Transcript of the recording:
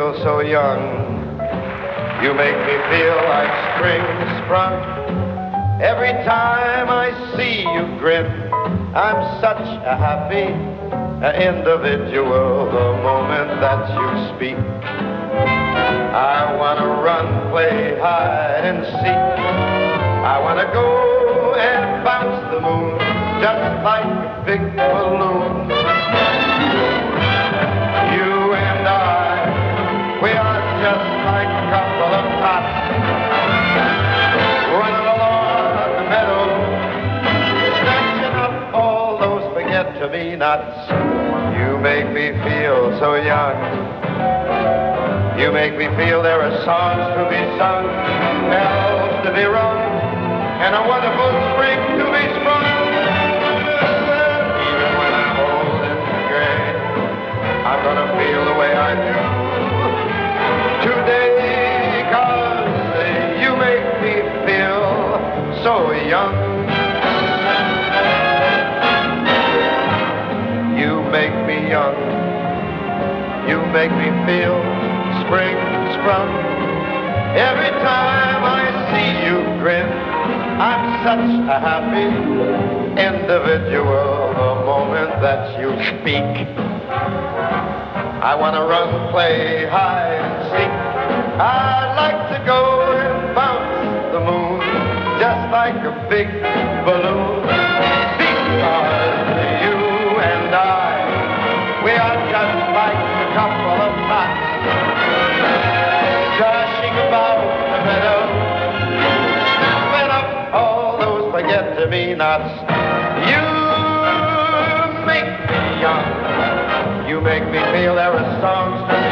feel so young. You make me feel like spring sprung. Every time I see you grin, I'm such a happy individual the moment that you speak. I want to run, play hide and seek. I want to go and bounce the moon just like a big balloon. You and I, we are just like a couple of tots running along the meadow, snatching up all those forget-to-me-nots. You make me feel so young. You make me feel there are songs to be sung, bells to be rung, and a wonderful spring to be sprung. Even when I'm old and gray, I'm gonna feel the way I do today, 'cause you make me feel so young. You make me young. You make me feel spring sprung. Every time I see you grin, I'm such a happy individual the moment that you speak. I want to run, play hide and seek. I'd like to go and bounce the moon just like a big balloon. Because you and I, we are just like a couple of tots dashing about the meadow, snapping up all those forget-to-me-nots. You make me young. You make me feel there are songs to